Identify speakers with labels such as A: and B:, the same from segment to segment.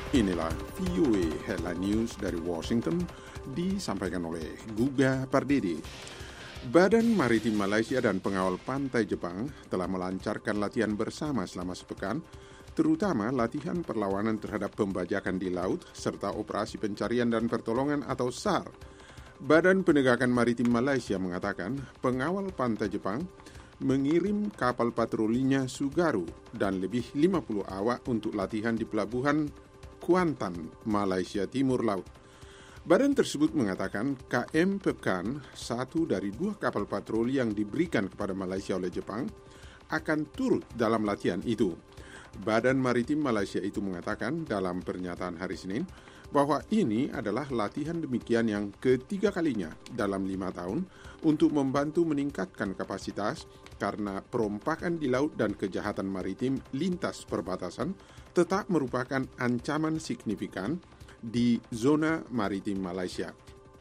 A: Inilah VOA Headline News dari Washington, disampaikan oleh Guga Pardede. Badan Maritim Malaysia dan pengawal pantai Jepang telah melancarkan latihan bersama selama sepekan, terutama latihan perlawanan terhadap pembajakan di laut serta operasi pencarian dan pertolongan atau SAR. Badan Penegakan Maritim Malaysia mengatakan pengawal pantai Jepang mengirim kapal patrolinya Tsugaru dan lebih 50 awak untuk latihan di pelabuhan Kuantan, Malaysia Timur Laut. Badan tersebut mengatakan KM Pekan, satu dari 2 kapal patroli yang diberikan kepada Malaysia oleh Jepang, akan turut dalam latihan itu. Badan Maritim Malaysia itu mengatakan dalam pernyataan hari Senin bahwa ini adalah latihan demikian yang ketiga kalinya dalam 5 tahun untuk membantu meningkatkan kapasitas karena perompakan di laut dan kejahatan maritim lintas perbatasan tetap merupakan ancaman signifikan di zona maritim Malaysia.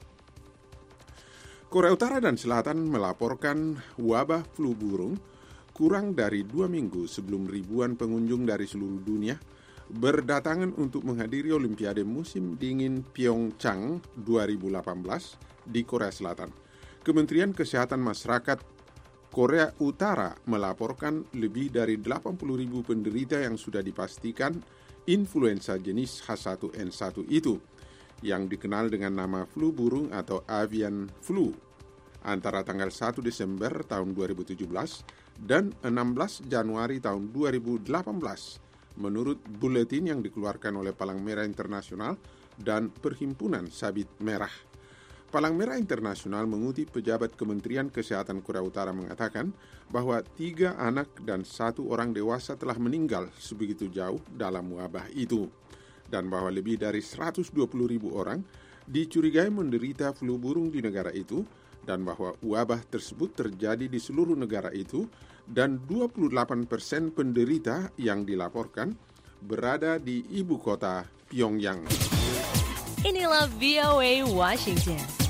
A: Korea Utara dan Selatan melaporkan wabah flu burung kurang dari 2 minggu sebelum ribuan pengunjung dari seluruh dunia berdatangan untuk menghadiri Olimpiade musim dingin Pyeongchang 2018 di Korea Selatan. Kementerian Kesehatan Masyarakat Korea Utara melaporkan lebih dari 80.000 penderita yang sudah dipastikan influenza jenis H1N1 itu, yang dikenal dengan nama flu burung atau avian flu, antara tanggal 1 Desember tahun 2017 dan 16 Januari tahun 2018, menurut buletin yang dikeluarkan oleh Palang Merah Internasional dan Perhimpunan Sabit Merah. Palang Merah Internasional mengutip pejabat Kementerian Kesehatan Korea Utara mengatakan bahwa 3 anak dan 1 orang dewasa telah meninggal sebegitu jauh dalam wabah itu, dan bahwa lebih dari 120.000 orang dicurigai menderita flu burung di negara itu, dan bahwa wabah tersebut terjadi di seluruh negara itu, dan 28% penderita yang dilaporkan berada di ibu kota Pyongyang.
B: Inilah VOA Washington.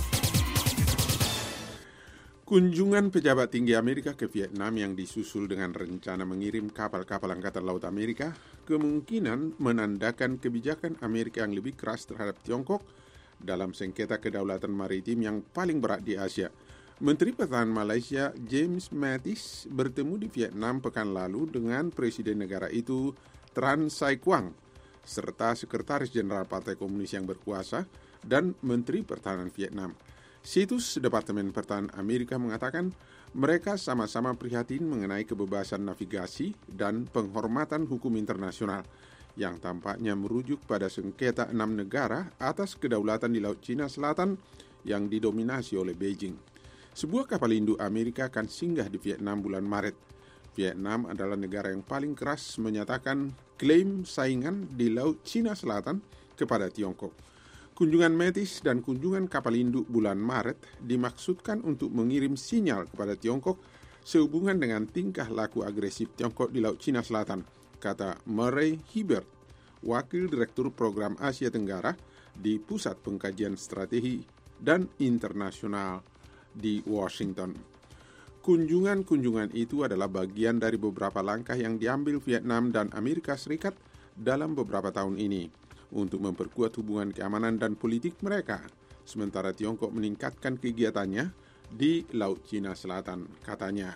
A: Kunjungan pejabat tinggi Amerika ke Vietnam yang disusul dengan rencana mengirim kapal-kapal Angkatan Laut Amerika kemungkinan menandakan kebijakan Amerika yang lebih keras terhadap Tiongkok dalam sengketa kedaulatan maritim yang paling berat di Asia. Menteri Pertahanan Malaysia James Mattis bertemu di Vietnam pekan lalu dengan Presiden negara itu Tran Sai Quang serta Sekretaris Jenderal Partai Komunis yang berkuasa dan Menteri Pertahanan Vietnam. Situs Departemen Pertahanan Amerika mengatakan mereka sama-sama prihatin mengenai kebebasan navigasi dan penghormatan hukum internasional yang tampaknya merujuk pada sengketa 6 negara atas kedaulatan di Laut Cina Selatan yang didominasi oleh Beijing. Sebuah kapal induk Amerika akan singgah di Vietnam bulan Maret. Vietnam adalah negara yang paling keras menyatakan klaim saingan di Laut Cina Selatan kepada Tiongkok. Kunjungan Mattis dan kunjungan kapal induk bulan Maret dimaksudkan untuk mengirim sinyal kepada Tiongkok sehubungan dengan tingkah laku agresif Tiongkok di Laut Cina Selatan, kata Murray Hibbert, Wakil Direktur Program Asia Tenggara di Pusat Pengkajian Strategi dan Internasional di Washington. Kunjungan-kunjungan itu adalah bagian dari beberapa langkah yang diambil Vietnam dan Amerika Serikat dalam beberapa tahun ini untuk memperkuat hubungan keamanan dan politik mereka, sementara Tiongkok meningkatkan kegiatannya di Laut Cina Selatan, katanya.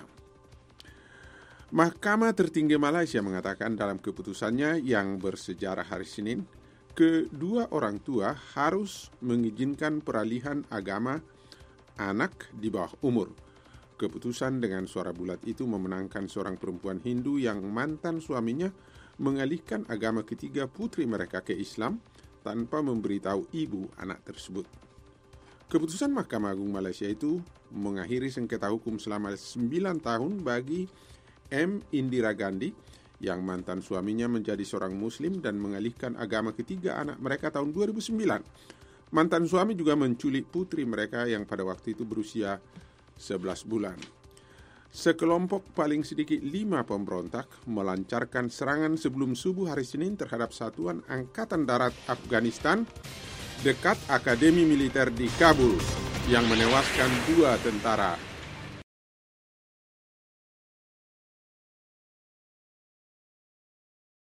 A: Mahkamah Tertinggi Malaysia mengatakan dalam keputusannya yang bersejarah hari Senin, kedua orang tua harus mengizinkan peralihan agama anak di bawah umur. Keputusan dengan suara bulat itu memenangkan seorang perempuan Hindu yang mantan suaminya mengalihkan agama ketiga putri mereka ke Islam tanpa memberitahu ibu anak tersebut. Keputusan Mahkamah Agung Malaysia itu mengakhiri sengketa hukum selama 9 tahun bagi M. Indira Gandhi yang mantan suaminya menjadi seorang Muslim dan mengalihkan agama ketiga anak mereka tahun 2009. Mantan suami juga menculik putri mereka yang pada waktu itu berusia 11 bulan. Sekelompok paling sedikit 5 pemberontak melancarkan serangan sebelum subuh hari Senin terhadap Satuan Angkatan Darat Afghanistan dekat Akademi Militer di Kabul yang menewaskan 2 tentara